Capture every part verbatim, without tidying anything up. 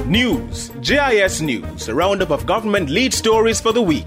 News, J I S News, a roundup of government lead stories for the week.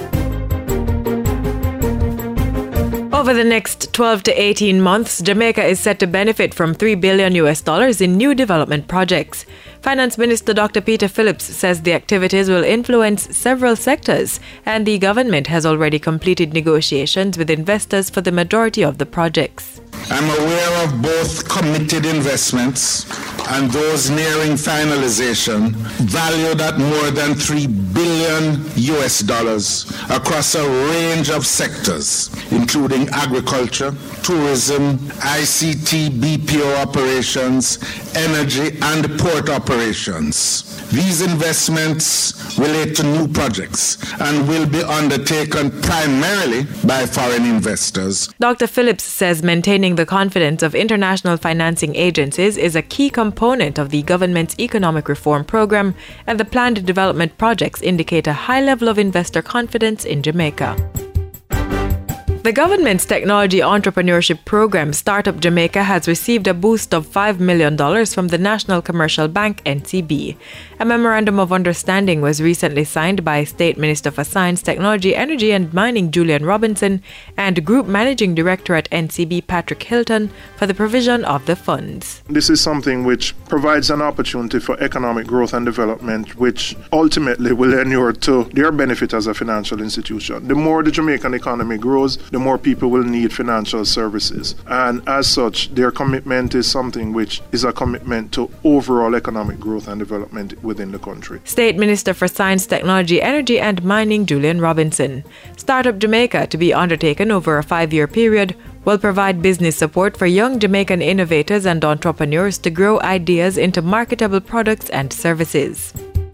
Over the next twelve to eighteen months, Jamaica is set to benefit from three billion U S dollars in new development projects. Finance Minister Doctor Peter Phillips says the activities will influence several sectors, and the government has already completed negotiations with investors for the majority of the projects. I'm aware of both committed investments and those nearing finalization, valued at more than three billion U S dollars across a range of sectors, including agriculture, tourism, I C T, B P O operations, energy, and port operations. These investments relate to new projects and will be undertaken primarily by foreign investors. Doctor Phillips says maintaining the confidence of international financing agencies is a key component of the government's economic reform program, and the planned development projects indicate a high level of investor confidence in Jamaica. The government's technology entrepreneurship program, Startup Jamaica, has received a boost of five million dollars from the National Commercial Bank, N C B. A memorandum of understanding was recently signed by State Minister for Science, Technology, Energy and Mining, Julian Robinson, and Group Managing Director at N C B, Patrick Hilton, for the provision of the funds. This is something which provides an opportunity for economic growth and development, which ultimately will inure to their benefit as a financial institution. The more the Jamaican economy grows, the more people will need financial services. And as such, their commitment is something which is a commitment to overall economic growth and development within the country. State Minister for Science, Technology, Energy and Mining, Julian Robinson. Startup Jamaica, to be undertaken over a five-year period, will provide business support for young Jamaican innovators and entrepreneurs to grow ideas into marketable products and services.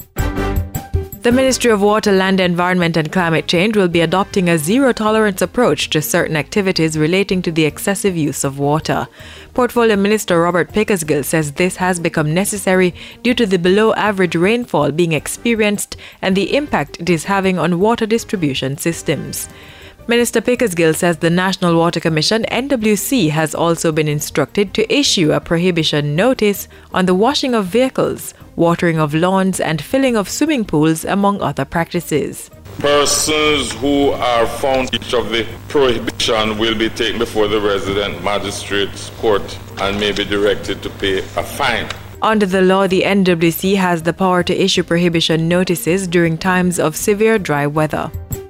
The Ministry of Water, Land, Environment and Climate Change will be adopting a zero-tolerance approach to certain activities relating to the excessive use of water. Portfolio Minister Robert Pickersgill says this has become necessary due to the below-average rainfall being experienced and the impact it is having on water distribution systems. Minister Pickersgill says the National Water Commission, N W C, has also been instructed to issue a prohibition notice on the washing of vehicles, watering of lawns and filling of swimming pools, among other practices. Persons who are found each of the prohibition will be taken before the resident magistrate's court and may be directed to pay a fine. Under the law, the N W C has the power to issue prohibition notices during times of severe dry weather.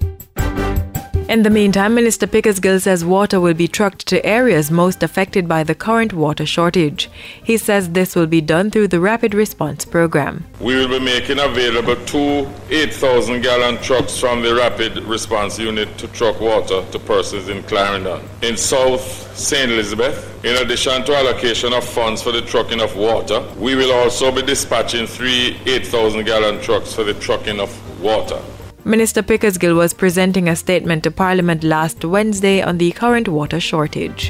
In the meantime, Minister Pickersgill says water will be trucked to areas most affected by the current water shortage. He says this will be done through the Rapid Response Program. We will be making available two eight thousand gallon trucks from the Rapid Response Unit to truck water to persons in Clarendon. In South Saint Elizabeth, in addition to allocation of funds for the trucking of water, we will also be dispatching three eight thousand gallon trucks for the trucking of water. Minister Pickersgill was presenting a statement to Parliament last Wednesday on the current water shortage.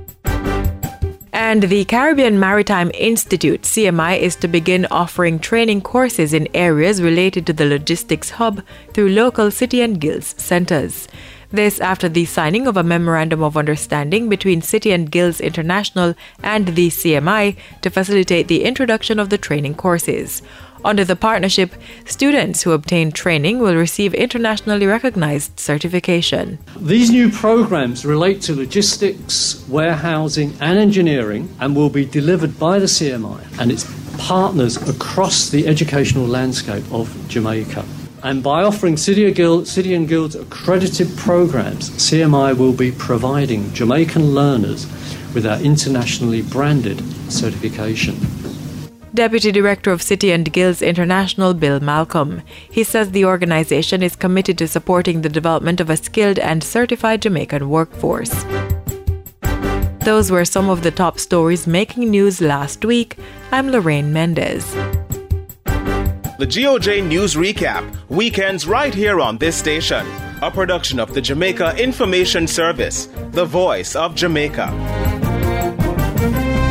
And the Caribbean Maritime Institute, C M I, is to begin offering training courses in areas related to the logistics hub through local City and Guilds centres. This after the signing of a Memorandum of Understanding between City and Guilds International and the C M I to facilitate the introduction of the training courses. Under the partnership, students who obtain training will receive internationally recognized certification. These new programs relate to logistics, warehousing and engineering and will be delivered by the C M I and its partners across the educational landscape of Jamaica. And by offering City and Guilds, City and Guilds accredited programs, C M I will be providing Jamaican learners with our internationally branded certification. Deputy Director of City and Guilds International, Bill Malcolm. He says the organization is committed to supporting the development of a skilled and certified Jamaican workforce. Those were some of the top stories making news last week. I'm Lorraine Mendez. The G O J News Recap, weekends right here on this station. A production of the Jamaica Information Service, the voice of Jamaica.